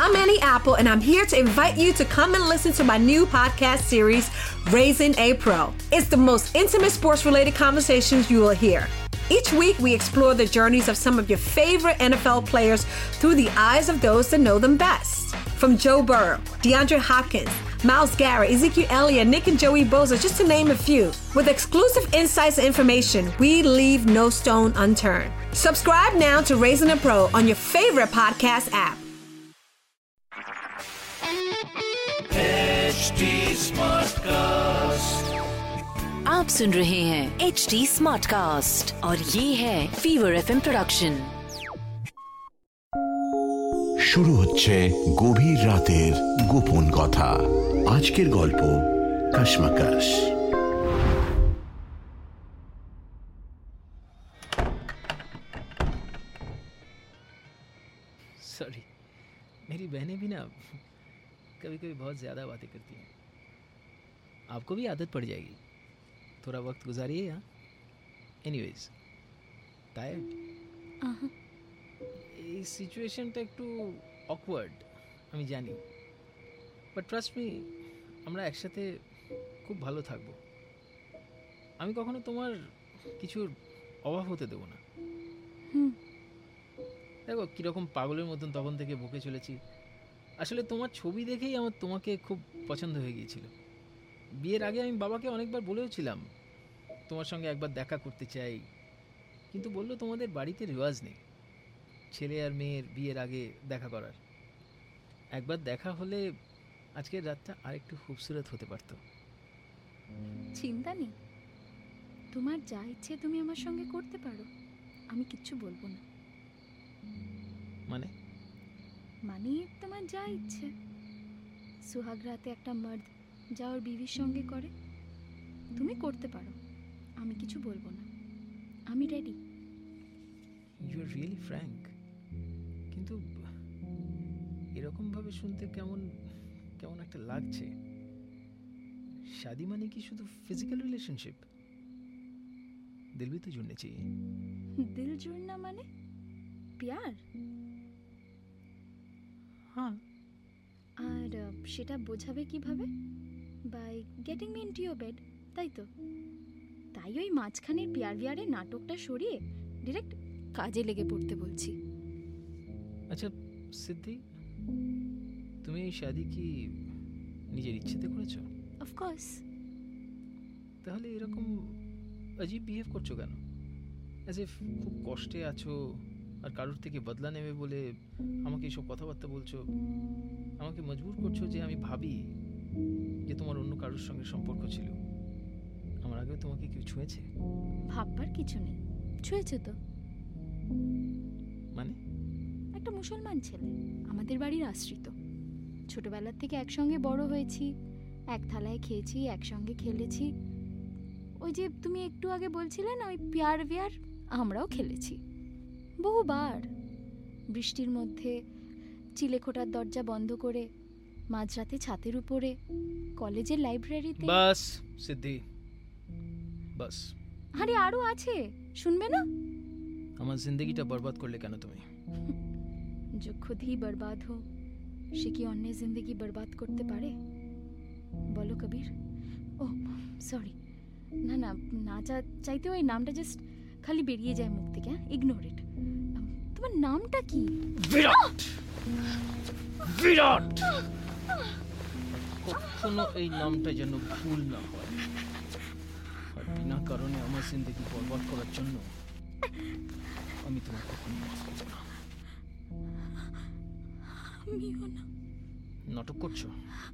I'm Annie Apple, and I'm here to invite you to come and listen to my new podcast series, Raising a Pro. It's the most intimate sports-related conversations you will hear. Each week, we explore the journeys of some of your favorite NFL players through the eyes of those that know them best. From Joe Burrow, DeAndre Hopkins, Myles Garrett, Ezekiel Elliott, Nick and Joey Bosa, just to name a few. With exclusive insights and information, we leave no stone unturned. Subscribe now to Raising a Pro on your favorite podcast app. HD Smartcast. आप सुन रहे हैं HD Smartcast और ये है Fever FM production. শুরু হচ্ছে গভীর রাতের গোপন কথা। আজকের গল্প কশমকশ। सॉरी, मेरी बहनें भी ना कभी कभी बहुत ज़्यादा बातें करती हैं। आपको भी आदत पड़ जाएगी, थोड़ा वक्त गुजारिए यहाँ। Anyways, tired? এই সিচুয়েশনটা একটু অকওয়ার্ড আমি জানি, বাট ট্রাস্ট মি, আমরা একসাথে খুব ভালো থাকবো। আমি কখনো তোমার কিছুর অভাব হতে দেবো না। দেখো কীরকম পাগলের মতন তখন থেকে বকে চলেছি। আসলে তোমার ছবি দেখেই আমার তোমাকে খুব পছন্দ হয়ে গিয়েছিল। বিয়ের আগে আমি বাবাকে অনেকবার বলেওছিলাম তোমার সঙ্গে একবার দেখা করতে চাই, কিন্তু বললো তোমাদের বাড়িতে রেওয়াজ নেই ছেলে আর মেয়ের বিয়ের আগে দেখা করার। একবার দেখা হলে আজকের রাতটা আরেকটু খুবসুরত হতে পারতো। চিন্তা নেই, তোমার যা ইচ্ছে তুমি আমার সঙ্গে করতে পারো, আমি কিচ্ছু বলবো না। মানে তোমার যা ইচ্ছে। সুহাগ রাতে একটা মর্দ যা ওর বিবির সঙ্গে করে তুমি করতে পারো, আমি কিছু বলবো না, আমি ready. You are really frank, কিন্তু এরকমভাবে শুনতে কেমন কেমন একটা লাগছে। শাদি মানে কি শুধু ফিজিক্যাল রিলেশনশিপ? দিল ভি তো জুড়নে চাইয়ে। দিল জুড়না মানে প্যার? হ্যাঁ। আর সেটা বোঝাবে কিভাবে? By getting me into your bed, তাই তো? তাই ওই মাঝখানের পিয়ার নাটকটা সরিয়ে ডিরেক্ট কাজে লেগে পড়তে বলছি। আচ্ছা সিদ্ধি, তুমি এই শাদি কি নিজের ইচ্ছেতে করেছো? অফকোর্স। তাহলে এরকম অজীব বিহেভ করছো কেন? অ্যাজ ইফ খুব কষ্টে আছো আর কারোর থেকে বদলা নেবে বলে আমাকে এইসব কথাবার্তা বলছো। আমাকে মজবুর করছো যে আমি ভাবি যে তোমার অন্য কারোর সঙ্গে সম্পর্ক ছিল। আমার আগে তোমাকে কেউ ছুঁয়েছে? ভাববার কিছু নেই, ছুঁয়েছে তো। মানে? একটা মুসলমান ছেলে, আমাদের বাড়ির আশ্রিত। ছোটবেলার থেকে একসঙ্গে বড় হয়েছি, এক থালায় খেয়েছি, একসঙ্গে খেলেছি। ওই যে তুমি একটু আগে বলছিলে না, ওই প্যার বিয়ার আমরাও খেলেছি বহুবার। বৃষ্টির মধ্যে চিলেখোটার দরজা বন্ধ করে, মাঝরাতে ছাতের উপরে, কলেজের লাইব্রেরিতে। বাস সিদ্ধি, বাস। আরে আরো আছে, শুনবে না? আমার জিন্দগিটা বরবাদ করলে কেন তুমি? जो खुद ही बर्बाद हो, সে কি অন্যের জিন্দগি বরবাদ করতে পারে? বলো কবির। ও সরি, না না, না চাইতেও এই নামটা জাস্ট খালি বেরিয়ে যায় মুখ থেকে। Ignore it. তোমার নামটা কি? বিরাট। বিরাট। কখনো এই নামটা যেন ভুল না হয়, আর বিনা কারণে আমার জিন্দগি বরবাদ করার জন্য আমি তোমার কখনো মাফ করব না। আমিও না। নাটক করছো?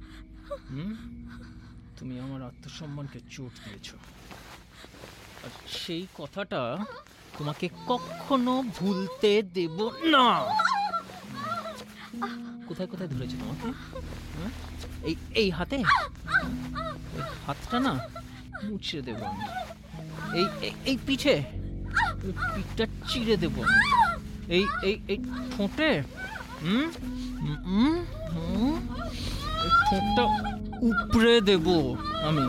তুমি আমার আত্মসম্মানকে চোট দিয়েছ, আর সেই কথাটা তোমাকে কখনো ভুলতে দেব না। কোথায় কোথায় ধরেছে তোমাকে? এই হাতে, হাতটা না মুছে দেব আমি। এই পিঠে, পিঠটা চিড়ে দেব। এই ঠোঁটে, ঠোঁটটা উপড়ে দেব আমি।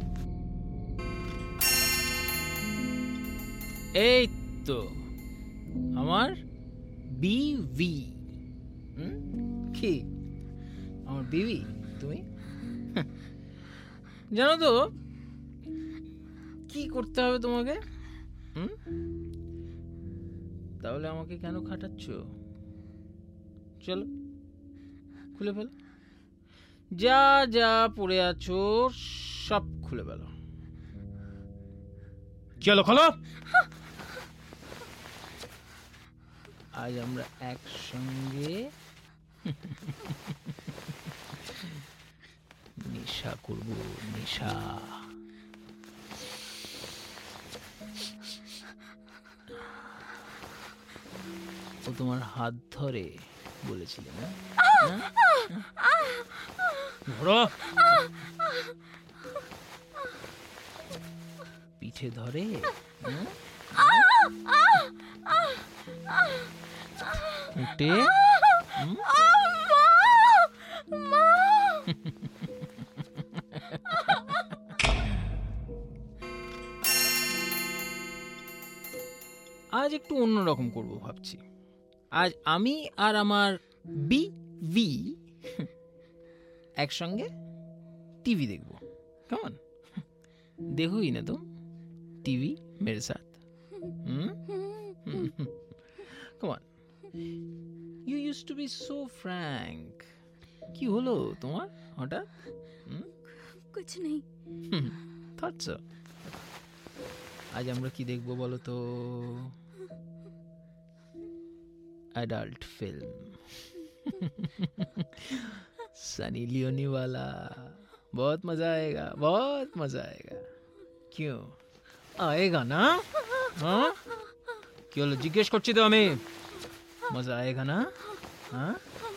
এই তো আমার বিবি। কি আমার বিবি তুমি? জানো তো কি করতে হবে তোমাকে? তাহলে আমাকে কেন খাটাচ্ছ? চলো খুলে ফেলো, যা যা পড়ে আছো সব খুলে ফেলো। চলো খোলো। আজ আমরা একসঙ্গে নেশা করব, নেশা। ও তোমার হাত ধরে বলেছিলে না? পিঠে ধরে উঠে আজ একটু অন্যরকম করব ভাবছি। আজ আমি আর আমার বিবি একসঙ্গে টিভি দেখব। কেমন? देखोगी ना तुम टीवी मेरे साथ? Come on. You used to be so frank. কি হলো তোমার হঠাৎ? कुछ नहीं. Thought so. আজ আমরা কি দেখবো বলো তো? Adult film. सनी लियोनी वाला। बहुत मजा आएगा, बहुत मजा आएगा। क्यों आएगा ना? हाँ क्यों जिज्ञेस করছি তো আমি। मजा आएगा ना? हाँ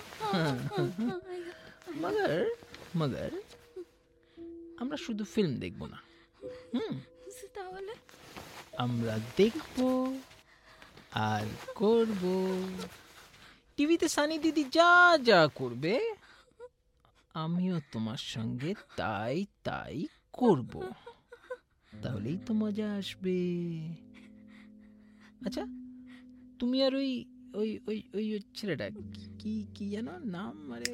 मगर আমরা শুধু ফিল্ম দেখব না। তাহলে আমরা দেখব আর করব। টিভিতে সানি দিদি যা যা করবে আমিও তোমার সঙ্গে তাই তাই করব। তাহলেই তো মজা আসবে। আচ্ছা তুমি আর ওই ওই ওই ওই ছেলেটা কি কি জানো নাম? আরে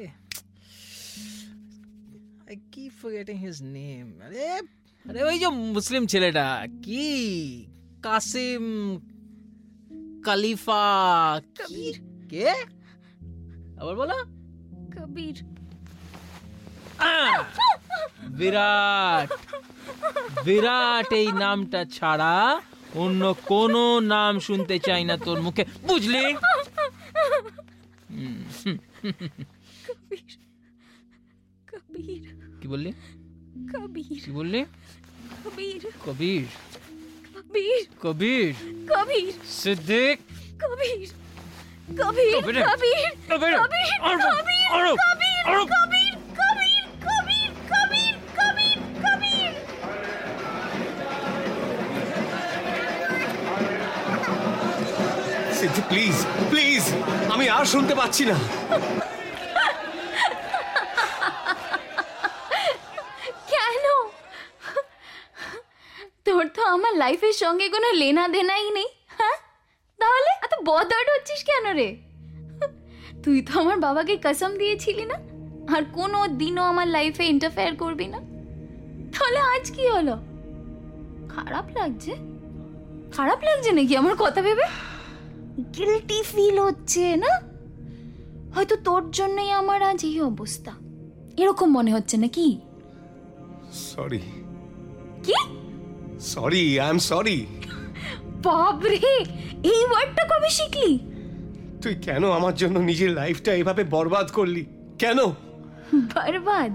I keep forgetting his name. আরে আরে ওই যে মুসলিম ছেলেটা কি কাসিম খলিফা কবির। কে আবার বলো? কবির। বিরাট বিরাট এই নামটা ছাড়া অন্য কোনো নাম শুনতে চাই না তোর মুখে, বুঝলি? কবির। কি বললি? কবির। কি বললি? কবির। কবির। কবির। কবির। কবির। সিদ্দিক। কবির। কবির। কবির। কবির। কবির। কবির। কবির। কবির। কবির। কবির। কবির। কবির। কবির। কবির। সিদ্ধি প্লিজ প্লিজ, আমি আর শুনতে পাচ্ছি না। কেন? তোর তো আমার লাইফের সঙ্গে কোনো লেনা দেনাই নেই। হ্যাঁ তাহলে এত বদড হচ্ছিস কেন রে? তুই তো আমার বাবাকে কসম দিয়েছিলি না আর কোনো দিনও আমার লাইফে ইন্টারফেয়ার করবি না। তাহলে আজ কি হলো? খারাপ লাগছে? খারাপ লাগছে নাকি আমার কথা ভেবে? গিল্টি ফিল হচ্ছে না? হয়তো তোর জন্যই আমার আজ এই অবস্থা, এরকম মনে হচ্ছে নাকি? সরি। কি? Sorry, I am sorry. বাবরে, এই ওয়ার্ডটা কবে শিখলি? তুই কেন আমার জন্য নিজের লাইফটা এভাবে বরবাদ করলি? কেন? বরবাদ?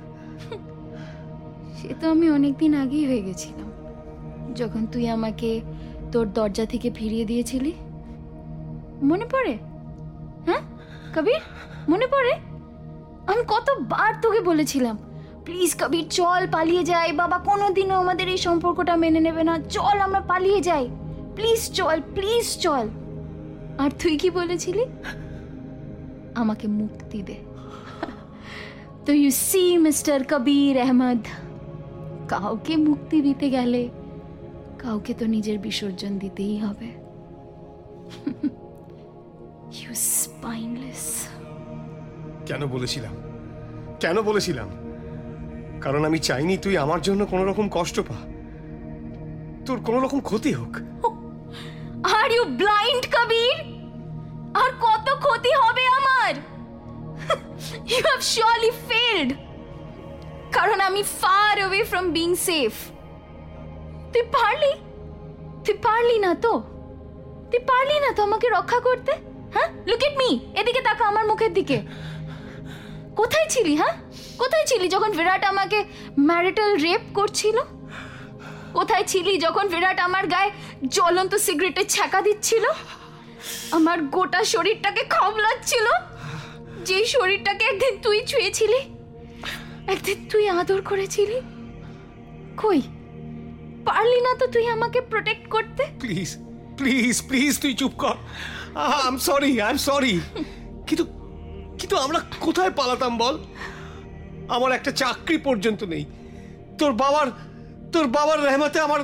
সে তো আমি অনেকদিন আগেই হয়ে গেছিলাম, যখন তুই আমাকে তোর দরজা থেকে ফিরিয়ে দিয়েছিলি। মনে পড়ে? হ্যাঁ কবির, মনে পড়ে? আমি কতবার তোকে বলেছিলাম প্লিজ কবির চল পালিয়ে যাই, বাবা কোনোদিনও আমাদের এই সম্পর্কটা মেনে নেবে না, চল আমরা পালিয়ে যাই, প্লিজ চল প্লিজ চল। আর তুই কি বলেছিলি? আমাকে মুক্তি দে। তো you see mister Kabir Ahmed, কাউকে মুক্তি দিতে গেলে কাউকে তো নিজের বিসর্জন দিতেই হবে। You spineless. কেন বলেছিলাম কারণ আমি চাইনি তুই আমার জন্য কোনো রকম কষ্ট পা, তোর কোনো রকম ক্ষতি হোক। Are you blind, কবির? আর কত ক্ষতি হবে আমার? You have surely failed. কারণ আমি far away from being safe. তুই পারলি না তো আমাকে রক্ষা করতে? হ্যাঁ, look at me, এদিকে তাকা আমার মুখের দিকে। কোথায় ছিলি যখন বিরাট আমাকে ম্যারিটাল রেপ করছিল? কোথায় ছিলি যখন বিরাট আমার গায়ে জ্বলন্ত সিগারেটের ছ্যাঁকা দিচ্ছিল, আমার গোটা শরীরটাকে খবলাচ্ছিল, যেই শরীরটাকে একদিন তুই ছুঁয়েছিলি, একদিন তুই আদর করেছিলি? কই, পারলি না তো তুই আমাকে প্রোটেক্ট করতে? প্লিজ তুই চুপ কর। I am sorry. কিন্তু আমরা কোথায় পালাতাম বল? আমার একটা চাকরি পর্যন্ত নেই। তোর বাবার রহমতে আমার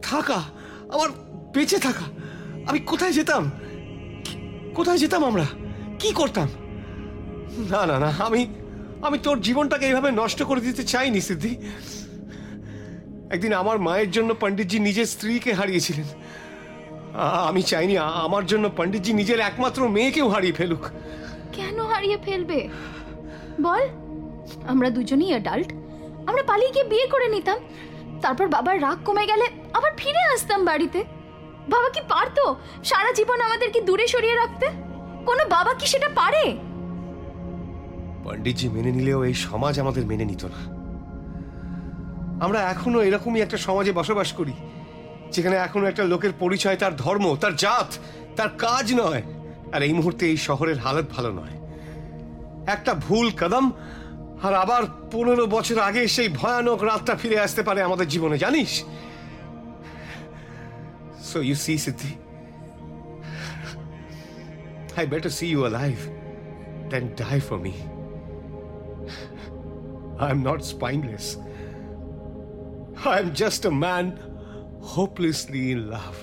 বেঁচে থাকা। আমি কোথায় যেতাম আমরা কি করতাম? না আমি তোর জীবনটাকে এইভাবে নষ্ট করে দিতে চাইনি সিদ্ধি। একদিন আমার মায়ের জন্য পণ্ডিতজি নিজের স্ত্রীকে হারিয়েছিলেন। আমি চাইনি আমার জন্য পণ্ডিতজি নিজের একমাত্র মেয়েকেও হারিয়ে ফেলুক। কেন হারিয়ে ফেলবে বল? আমরা দুজনেই অ্যাডাল্ট, আমরা পালিয়ে গিয়ে বিয়ে করে নিতাম, তারপর বাবার রাগ কমে গেলে আবার ফিরে আসতাম বাড়িতে। বাবা কি পারতো সারা জীবন আমাদেরকে দূরে সরিয়ে রাখতে? কোনো বাবা কি সেটা পারে? পণ্ডিতজি মেনে নিলেও এই সমাজ আমাদের মেনে নিত না। আমরা এখনো এরকমই একটা সমাজে বসবাস করি, যেখানে এখনো একটা লোকের পরিচয় তার ধর্ম, তার জাত, তার কাজ নয়। আর এই মুহূর্তে এই শহরের হালত ভালো নয়। একটা ভুল কদম আর আবার 15 বছর আগে সেই ভয়ানক রাতটা ফিরে আসতে পারে আমাদের জীবনে, জানিস? So you see, Siddhi, I better see you alive than die for me. I'm not spineless. I'm just a man hopelessly in love.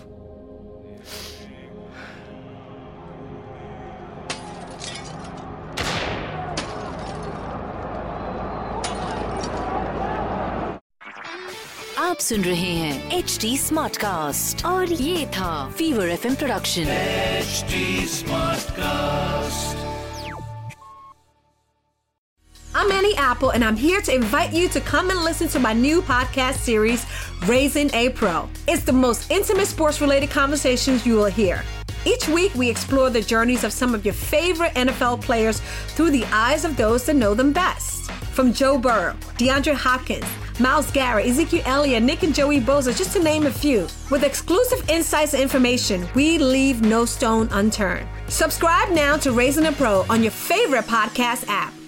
आप सुन रहे हैं HD स्मार्ट कास्ट और ये था fever FM production. HD smart cast. I'm Annie Apple, and I'm here to invite you to come and listen to my new podcast series, Raising a Pro. It's the most intimate sports-related conversations you will hear. Each week, we explore the journeys of some of your favorite NFL players through the eyes of those that know them best. From Joe Burrow, DeAndre Hopkins, Myles Garrett, Ezekiel Elliott, Nick and Joey Bosa, just to name a few. With exclusive insights and information, we leave no stone unturned. Subscribe now to Raising a Pro on your favorite podcast app.